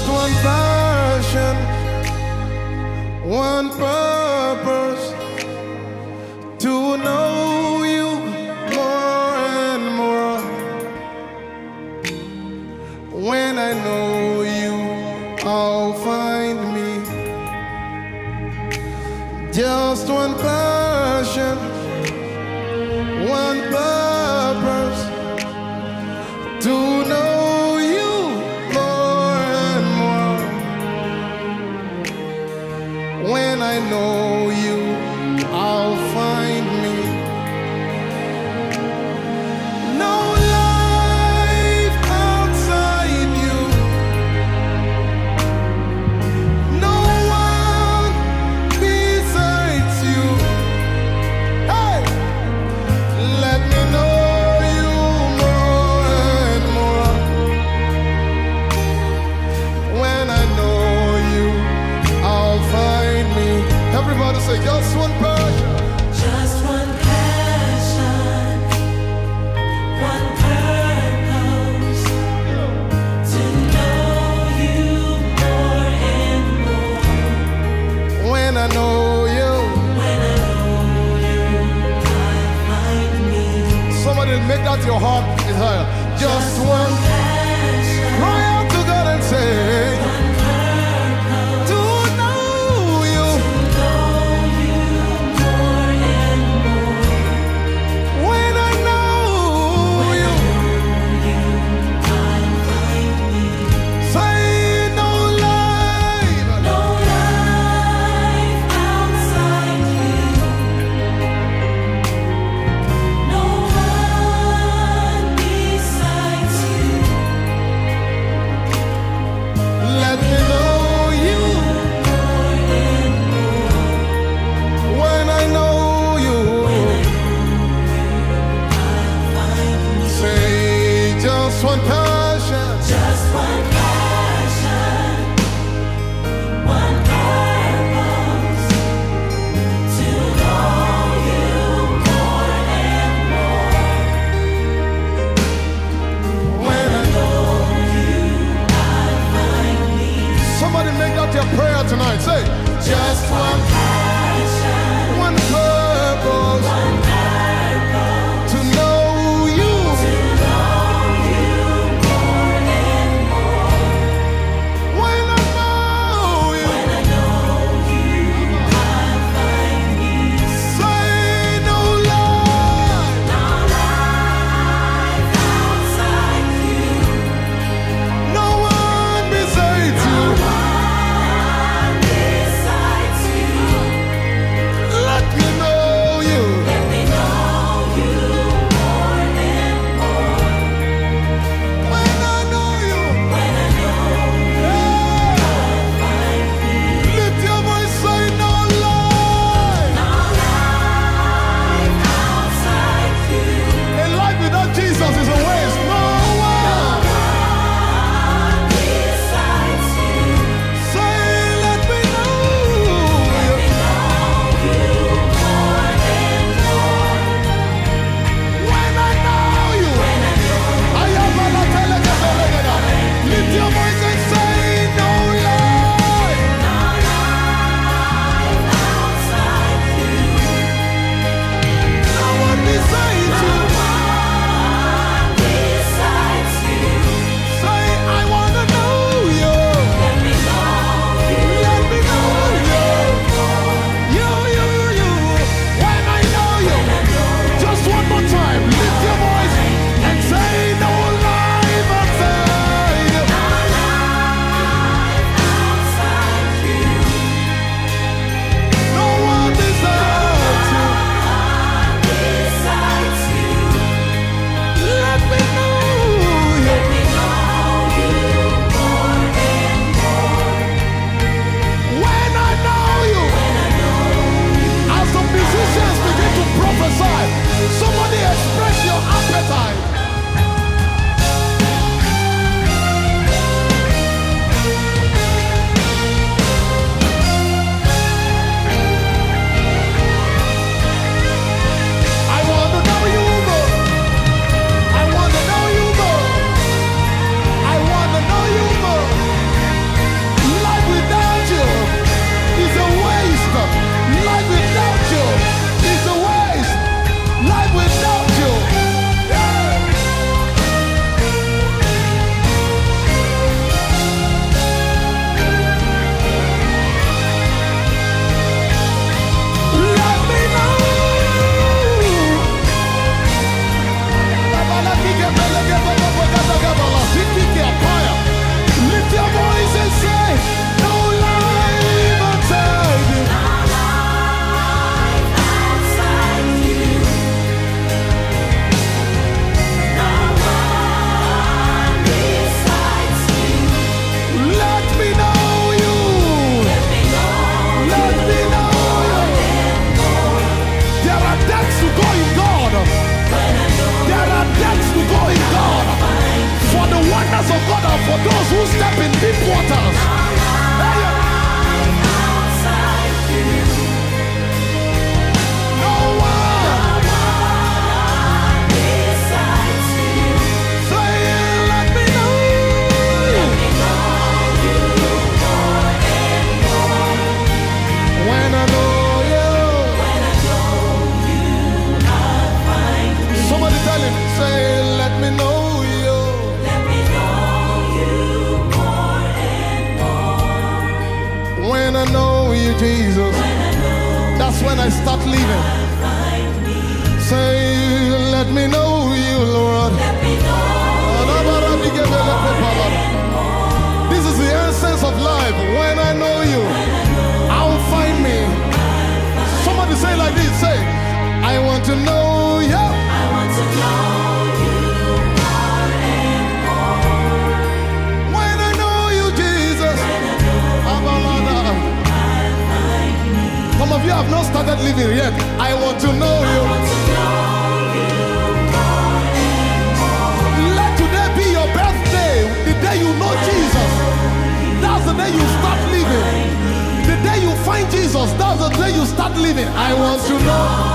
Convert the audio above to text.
one passion, one purpose, to know you more and more. When I know you, I'll find me. Just one passion, one purpose, to know you more and more. When I know you, I'll find me. No life outside you, no one besides you. Hey, let me know you more and more. When I know you, I'll find me. Everybody say, just one passion. Just one passion, one purpose, to know you more and more. When I know you. When I know you, I'll find me. Somebody make that your heart desire. Just one. Passion, Cry out to God and say, one purpose, to know you. know you more and more. When I know you. I'll find me. Say no life. No life outside you, no one besides you. I start living. Say, let me know you, Lord. This is the essence of life. When I know you, I'll find me. Somebody say like this, say, I want to know you. I want to know you more and more. When I know you, Jesus. Some of you have not started living yet. I want to know you. Let today be your birthday. The day you know Jesus. That's the day you start living. The day you find Jesus, that's the day you start living. I want to know.